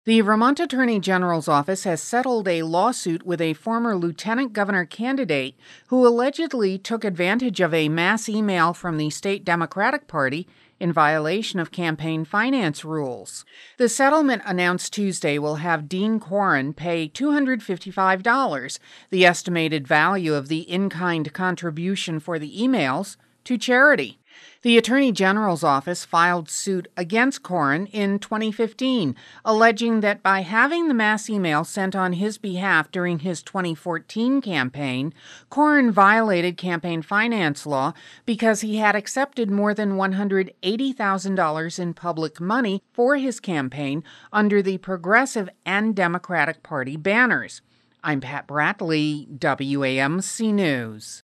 The Vermont Attorney General's office has settled a lawsuit with a former lieutenant governor candidate who allegedly took advantage of a mass email from the state Democratic Party in violation of campaign finance rules. The settlement announced Tuesday will have Dean Corrin pay $255, the estimated value of the in-kind contribution for the emails, to charity. The Attorney General's office filed suit against Corrin in 2015, alleging that by having the mass email sent on his behalf during his 2014 campaign, Corrin violated campaign finance law because he had accepted more than $180,000 in public money for his campaign under the Progressive and Democratic Party banners. I'm Pat Bradley, WAMC News.